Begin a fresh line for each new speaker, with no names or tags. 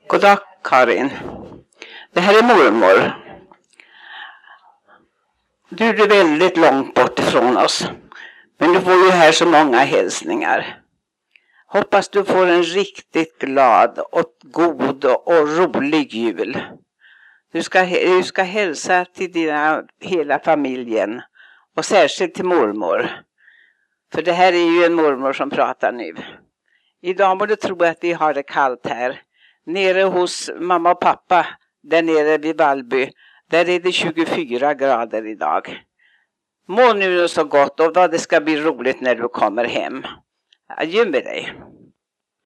God dag, Karin. Det här är mormor. Du är väldigt långt bort ifrån oss. Men du får ju här så många hälsningar. Hoppas du får en riktigt glad och god och rolig jul. Du ska hälsa till hela familjen. Och särskilt till mormor. För det här är ju en mormor som pratar nu. Idag må du tro att vi har det kallt här. Nere hos mamma och pappa, där nere vid Vallby, där är det 24 grader idag. Må nu så gott och vad det ska bli roligt när du kommer hem. Adjö med dig.